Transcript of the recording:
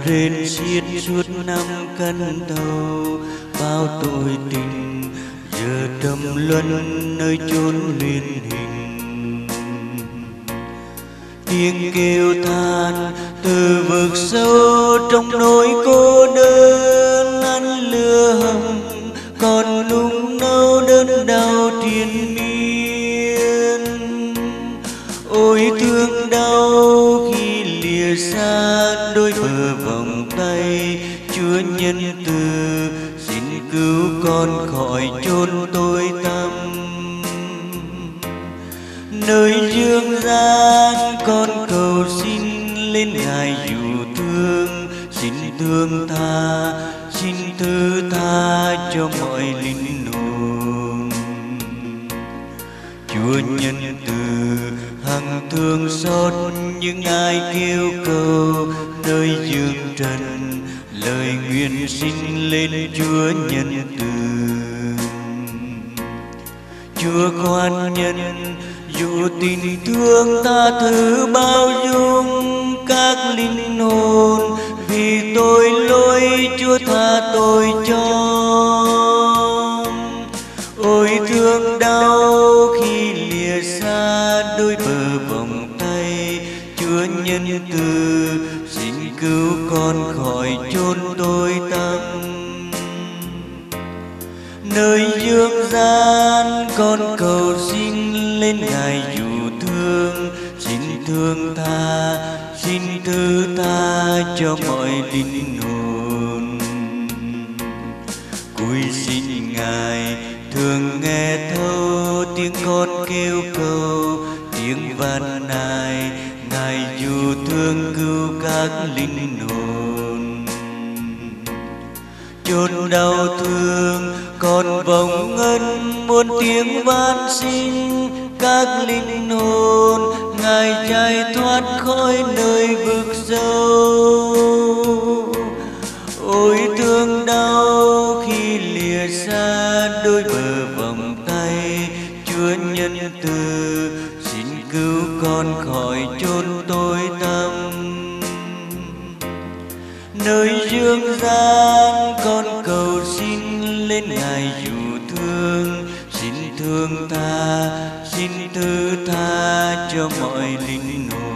rên xiết suốt năm căn đầu. Bao tội tình giờ trầm luân nơi chốn huyền hình. Tiếng kêu than từ vực sâu trong nỗi cô đơn. Ăn lửa hồng còn nung nấu đớn đau triền miên. Ôi thương đau khi lìa xa đôi bờ vòng tay. Chúa nhân từ xin cứu con khỏi chốn tối tăm. Nơi dương gian con cầu xin lên Ngài dù thương. Xin thương tha, xin thứ tha cho mọi linh hồn. Chúa nhân từ hằng thương xót những ai kêu cầu nơi dương trần. Lời nguyện xin lên Chúa nhân từ. Chúa khoan nhân dù tình thương tha thứ bao dung các linh hồn. Vì tội lỗi Chúa tha tội cho. Ôi thương đau khi lìa xa đôi bờ vòng tay. Chúa nhân từ xin cứu con khỏi chốn tối tăm. Nơi dương gian con cầu xin lên Ngài dù thương. Xin thương tha, xin thứ tha cho mọi linh hồn. Cúi xin Ngài thường nghe thấu tiếng con kêu cầu. Tiếng van nài Ngài dù thương cứu các linh hồn. Chốn đau thương còn vòng ngân muôn tiếng van xin các linh hồn. Ngài chạy thoát khỏi nơi vực sâu. Ôi thương đau khi lìa xa đôi bờ vòng tay. Chúa nhân từ xin cứu con khỏi chốn tối tăm. Nơi dương gian con cầu xin lên Ngài dù thương. Xin thương tha, xin thứ tha cho mọi linh hồn.